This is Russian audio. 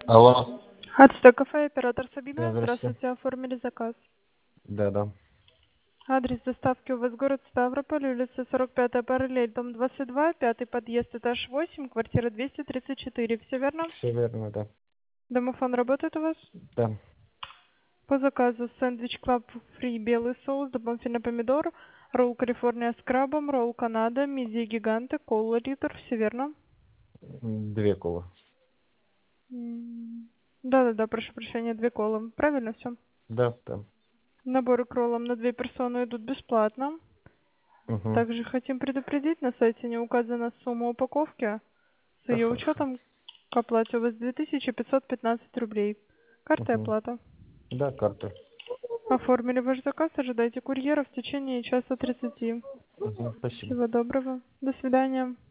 Алло. Хатста кафе, оператор Сабина. Здравствуйте. Здравствуйте, оформили заказ. Да. Адрес доставки у вас город Ставрополь, улица 45-я параллель, дом 22, пятый подъезд, этаж 8, квартира 234. Все верно? Все верно, да. Домофон работает у вас? Да. По заказу сэндвич клаб фри белый соус, дополнительно помидор, ролл Калифорния с крабом, ролл Канада, мидии гиганты, кола литр. Все верно? 2 колы. Да, прошу прощения, 2 колы. Правильно все? Да. Наборы к роллам на 2 персоны идут бесплатно. Угу. Также хотим предупредить, на сайте не указана сумма упаковки. С Да, ее хорошо. учетом к оплате у вас 2515 рублей. Карта и Угу. оплата. Да, карты. Оформили ваш заказ, ожидайте курьера в течение часа 30. Угу. Спасибо. Всего доброго. До свидания.